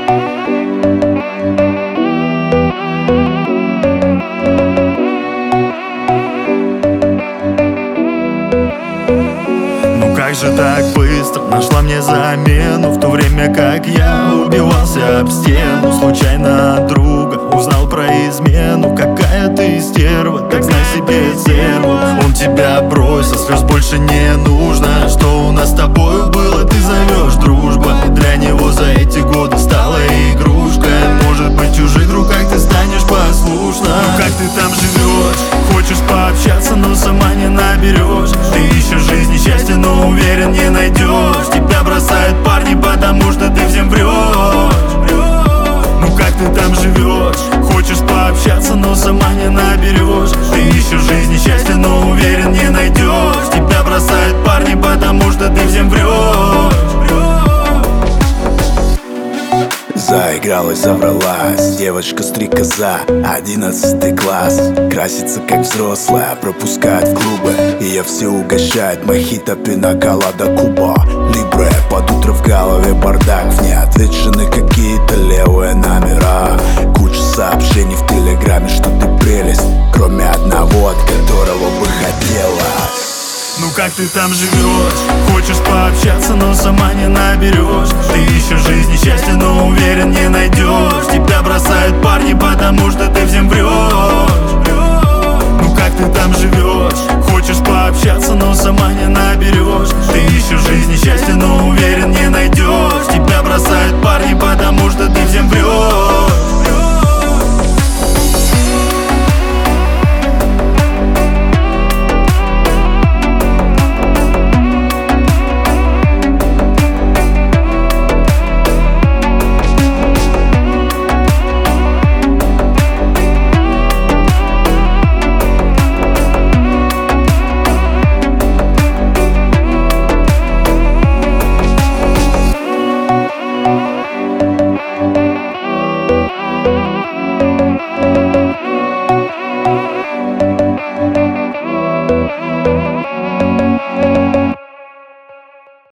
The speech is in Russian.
Ну как же так быстро нашла мне замену, в то время как я убивался об стену. Случайно от друга узнал про измену. Какая ты стерва, так знай себе цену. Он тебя бросил, слез больше не нужно. Что у нас с тобою было, ты зовешь дружба. Для него за эти годы стала игрушкой. Может быть, чужих руках ты станешь послушна. Ну как ты там живешь? Хочешь пообщаться, но сама не наберешь. Ты ищешь жизни счастья, но уверен, не найдешь. Тебя бросают парни, потому что ты всем врешь. Ну как ты там живешь? Хочешь пообщаться, но сама не наберешь. Ты ищешь жизни счастья, но уверен, не найдешь. Тебя бросают парни, потому что ты всем врешь. Заигралась, завралась, девочка-стрекоза, 11 класс. Красится как взрослая, пропускает в клубы. Ее все угощает мохито, пина-колада, Куба Либре. Под утро в голове бардак, в ней отвечены какие-то левые номера. Куча сообщений в телеграме, что ты прелесть, кроме одного, от которого бы хотелось. Ну как ты там живешь? Хочешь пообщаться, но сама не наберешь. Ты ищешь